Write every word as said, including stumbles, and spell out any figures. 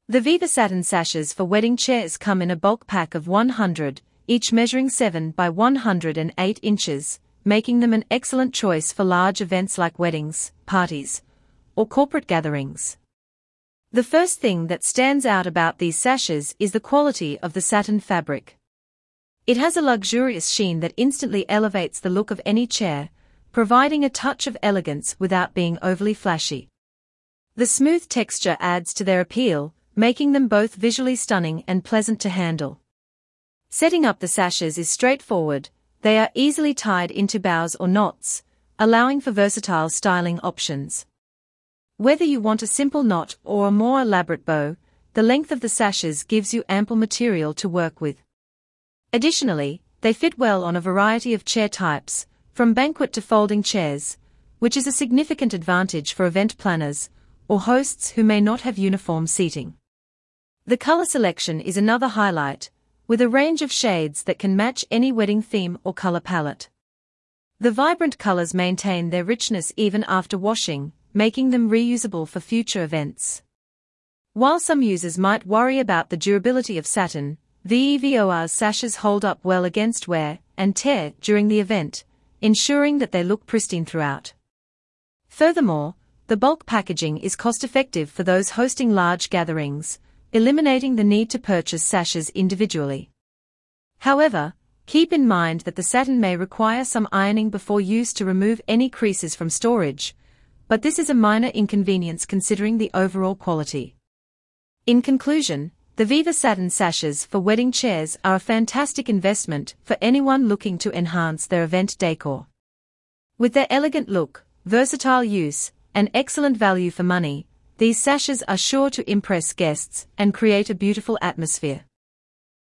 The Viva Satin sashes for wedding chairs come in a bulk pack of one hundred, each measuring seven by one hundred eight inches, making them an excellent choice for large events like weddings, parties, or corporate gatherings. The first thing that stands out about these sashes is the quality of the satin fabric. It has a luxurious sheen that instantly elevates the look of any chair, providing a touch of elegance without being overly flashy. The smooth texture adds to their appeal, making them both visually stunning and pleasant to handle. Setting up the sashes is straightforward. They are easily tied into bows or knots, allowing for versatile styling options. Whether you want a simple knot or a more elaborate bow, the length of the sashes gives you ample material to work with. Additionally, they fit well on a variety of chair types, from banquet to folding chairs, which is a significant advantage for event planners or hosts who may not have uniform seating. The color selection is another highlight, with a range of shades that can match any wedding theme or color palette. The vibrant colors maintain their richness even after washing, making them reusable for future events. While some users might worry about the durability of satin, the EVOR's sashes hold up well against wear and tear during the event, ensuring that they look pristine throughout. Furthermore, the bulk packaging is cost-effective for those hosting large gatherings, eliminating the need to purchase sashes individually. However, keep in mind that the satin may require some ironing before use to remove any creases from storage, but this is a minor inconvenience considering the overall quality. In conclusion, the Viva Satin sashes for wedding chairs are a fantastic investment for anyone looking to enhance their event decor. With their elegant look, versatile use, and excellent value for money, these sashes are sure to impress guests and create a beautiful atmosphere.